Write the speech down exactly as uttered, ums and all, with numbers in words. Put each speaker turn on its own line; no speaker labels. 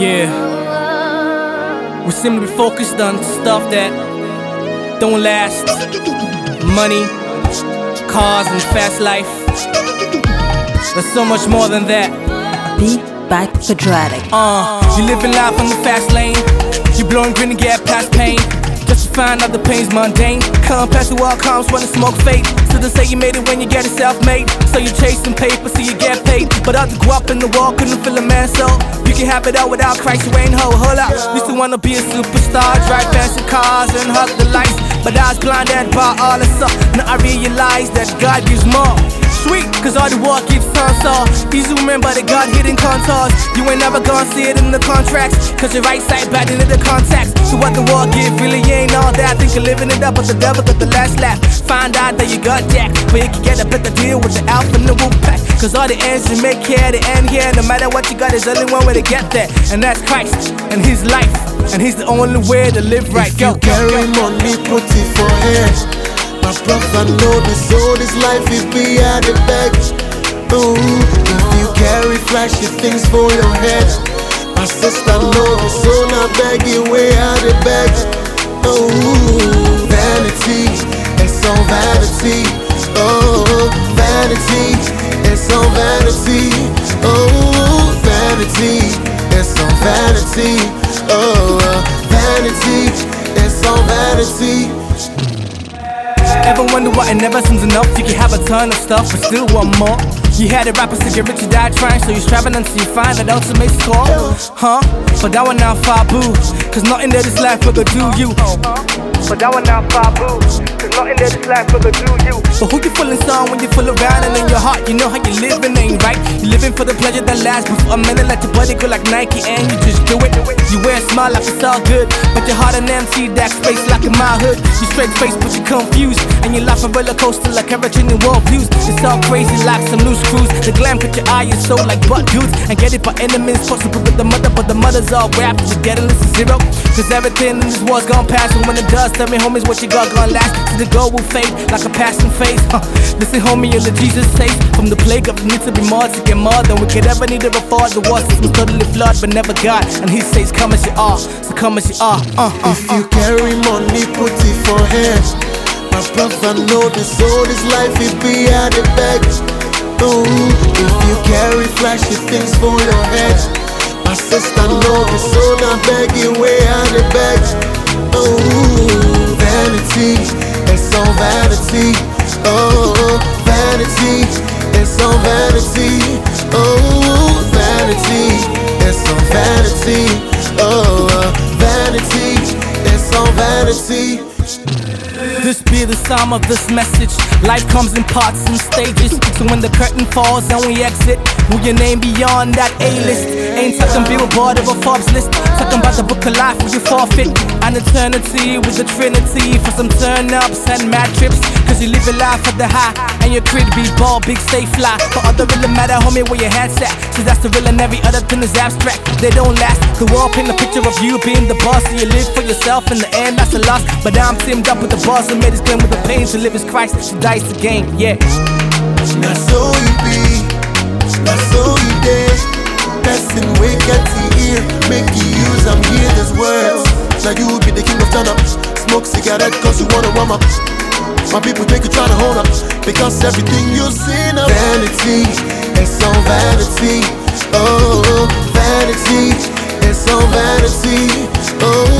Yeah, we seem to be focused on stuff that don't last. Money, cars, and fast life. There's so much more than that.
Beat by Quadratic.
Uh, you living life on the fast lane. You blowing green to get past pain. Just to find out the pain's mundane. Come past the wild comes when the smoke fade. So they say you made it when you get it self-made. So you chasing paper so you get paid. But others go up in the wall, couldn't feel a man, so you can have it all without Christ, you ain't ho, hold up. Used to wanna be a superstar, drive fancy cars and hug the lights. But I was blinded by all the stuff. Now I realize that God gives more. Sweet, cause all the work keeps tons off. Easy to remember the God hidden contours. You ain't never gonna see it in the contracts, cause your right side bad into the contacts. So what the war give really ain't all that. Think you're living it up, but the devil got the last laugh. Find out that you got jack, but you can get a better deal with the alpha and the wolf pack. Cause all the ends you make here, the end here. No matter what you got, there's only one way to get there, and that's Christ and His life. And He's the only way to live right.
If you
go,
carry
go, go.
money, put it for head. My brother know this, all this life is behind the back. Ooh, if you carry flashy things for your head, my sister know this, all I bag you way out the back. Ooh, vanity, it's all vanity. Oh, vanity, it's all vanity. Oh, vanity, it's all vanity. Oh, vanity, it's all vanity.
Ever wonder why it never seems enough? You can have a ton of stuff, but still want more. You had it rappers to get rich, you died trying, so you're striving until you find that ultimate score. Huh? But that one now far boo, cause nothing in this life but go do you. But that one now far boo, cause nothing in this life but go do you. But who you feeling son when you fool around and in your heart you know how you living ain't right. You living for the pleasure that lasts, but for a minute let your body go like Nike and you just do it. You wear a smile like it's all good, but your heart an empty, that space like in my hood. You straight face but you confused, and you laugh a roller coaster like everything in world views. It's all crazy like some loose screws. The glam put your eye and soul like butt dudes, and get it by enemies possible with the mother, but the mother's all wrapped. You get it, listen zero, cause everything in this war's gone past. And when it does, tell me homies what you got gonna last. See the goal will fade like a passing phase. Huh. Listen homie, you're the Jesus saves. From the plague of the need to be more to get more than we could ever need to afford. The war system's totally flawed, but never God. And He says come as you are, so come as you are. uh, uh,
If you carry money, put it for head. My brother know this, all this life is behind the back. Ooh, if you carry flashy things for your head, my sister know this, all I beg you way out the back. Ooh, vanity, it's all vanity. Oh, vanity, it's all vanity. Oh, vanity, it's all vanity. Oh, vanity, it's all vanity.
This be the psalm of this message. Life comes in parts and stages, so when the curtain falls and we exit, will your name be on that A-list? Ain't talking billboard of a Forbes list, talking about the book of life where you forfeit an eternity with the Trinity for some turn-ups and mad trips. Cause you live your life at the high, and your creed be ball, big, stay fly. For other really matter, homie, where your head's at. See, that's the real and every other thing is abstract. They don't last. The world paint a picture of you being the boss, so you live for yourself. In the end, that's a loss. But I'm teamed up with the boss and made his claim with the pain. To live is Christ, to die is the game, yeah.
Not so you be, not so you did. Blessing wake at the ear, make you use and hear these words. Now you be the king of turn up. Smoke cigarette cause you wanna warm up. My people think you tryna hold up, because everything you see now vanity, it's all vanity. Oh, vanity, it's all vanity. Oh,